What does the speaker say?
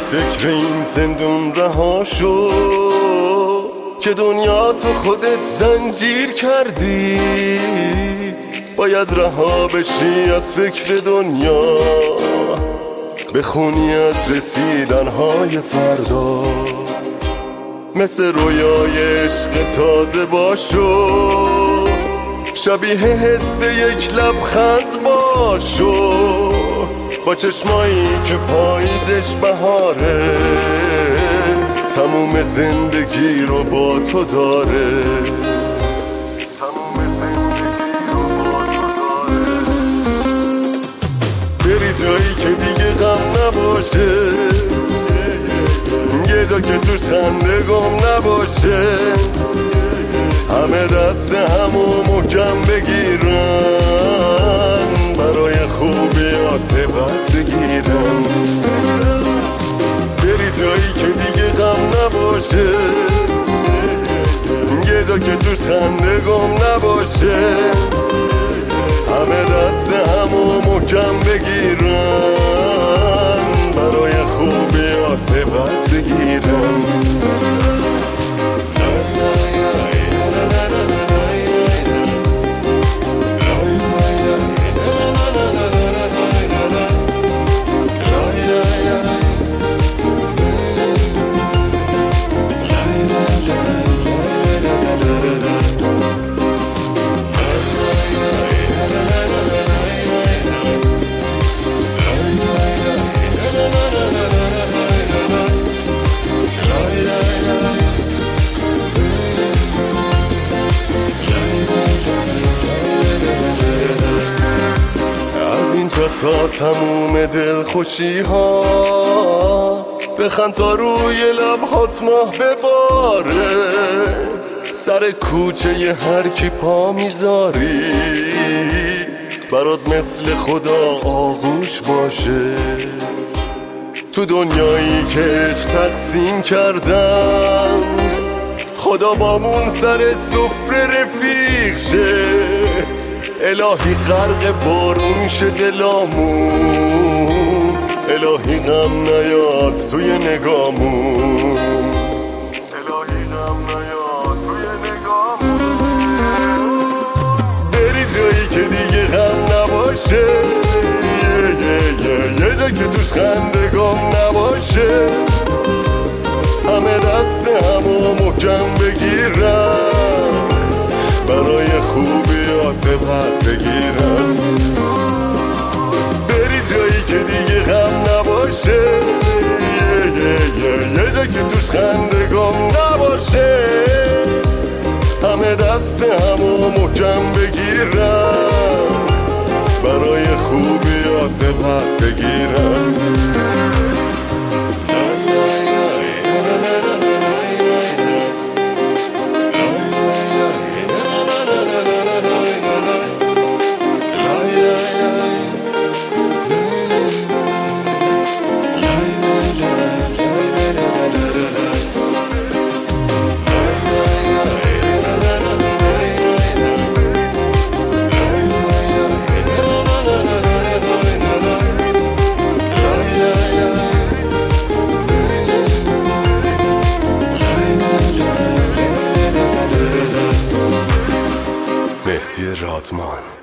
فکر این زندون رها شو که دنیا تو خودت زنجیر کردی. باید رها بشی از فکر دنیا، بخونی از رسیدنهای فردا. مثل رویای عشق تازه باشو، شبیه حس یک لبخند باشو، با چشمایی که پاییزش بهاره، تموم زندگی رو با تو داره. بری جایی که دیگه غم نباشه، یه جا که توش خنده گم نباشه، همه دست همو محکم بگیرن، برای خوبی عاصبت بگیرن. بری جایی که دیگه غم نباشه، یه جا که توش خنده گم نباشه، همه دست همو محکم بگیرن، برای خوبی عاصبت بگیرن. تا تموم دلخوشی ها، بخند تا روی لبهات ماه بباره، سر کوچه ی هر کی پا میذاری، برات مثل خدا آغوش باشه. تو دنیایی که عشق تقسیم کردن، خدا بامون سر سفره رفیق شه. الهی غرق بارون شه دلامون، الهی غم نیاد توی نگامون، الهی غم نیاد توی نگامون. بری جایی که دیگه غم نباشه، یه جا که توش خنده گم نباشه، همه دست همو محکم بگیرن، برای خوبی عاصبت بگیرن. بری جایی که دیگه غم نباشه، یه جا که توش خنده گم نباشه، همه دست همو محکم بگیرن، برای خوبی عاصبت بگیرن. مهدی رادمان.